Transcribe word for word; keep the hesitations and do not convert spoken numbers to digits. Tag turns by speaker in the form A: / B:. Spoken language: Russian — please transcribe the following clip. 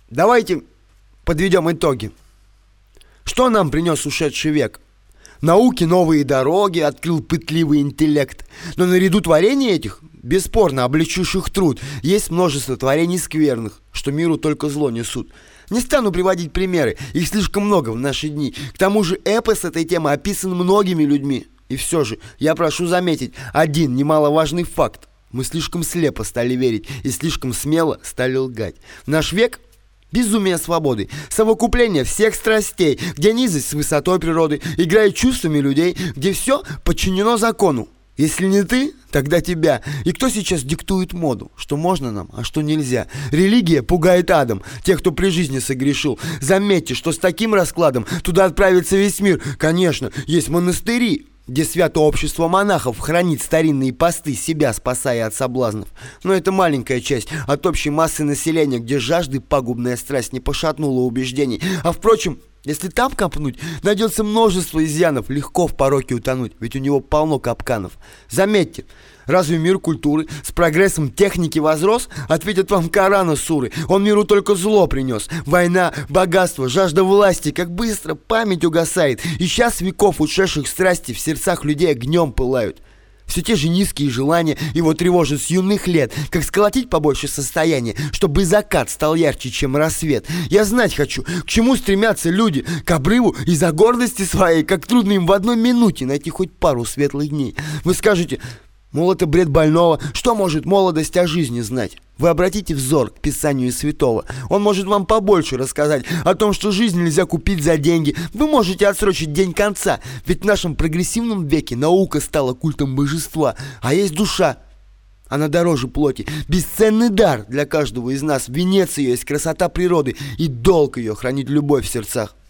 A: Давайте подведем итоги. Что нам принес ушедший век? Науке новые дороги, открыл пытливый интеллект. Но наряду творений этих, бесспорно облегчивших труд, есть множество творений скверных, что миру только зло несут. Не стану приводить примеры, их слишком много в наши дни. К тому же эпос этой темы описан многими людьми. И все же, я прошу заметить один немаловажный факт. Мы слишком слепо стали верить и слишком смело стали лгать. Наш век — безумие свободы, совокупление всех страстей, где низость с высотой природы играет чувствами людей, где все подчинено закону. Если не ты, тогда тебя. И кто сейчас диктует моду? Что можно нам, а что нельзя? Религия пугает адом тех, кто при жизни согрешил. Заметьте, что с таким раскладом туда отправится весь мир. Конечно, есть монастыри, где свято общество монахов хранит старинные посты, себя спасая от соблазнов. Но это маленькая часть от общей массы населения, где жажды пагубная страсть не пошатнула убеждений. А впрочем, если там копнуть, найдется множество изъянов, легко в пороке утонуть, ведь у него полно капканов. Заметьте, разве мир культуры с прогрессом техники возрос? Ответят вам Коран и суры. Он миру только зло принес. Война, богатство, жажда власти. Как быстро память угасает. И сейчас веков ушедших страсти в сердцах людей огнем пылают. Все те же низкие желания его тревожат с юных лет. Как сколотить побольше состояния, чтобы закат стал ярче, чем рассвет. Я знать хочу, к чему стремятся люди. К обрыву из-за гордости своей. Как трудно им в одной минуте найти хоть пару светлых дней. Вы скажете, мол, это бред больного. Что может молодость о жизни знать? Вы обратите взор к Писанию Святого. Он может вам побольше рассказать о том, что жизнь нельзя купить за деньги. Вы можете отсрочить день конца. Ведь в нашем прогрессивном веке наука стала культом божества. А есть душа. Она дороже плоти. Бесценный дар для каждого из нас. Венец ее есть красота природы. И долг ее хранить любовь в сердцах.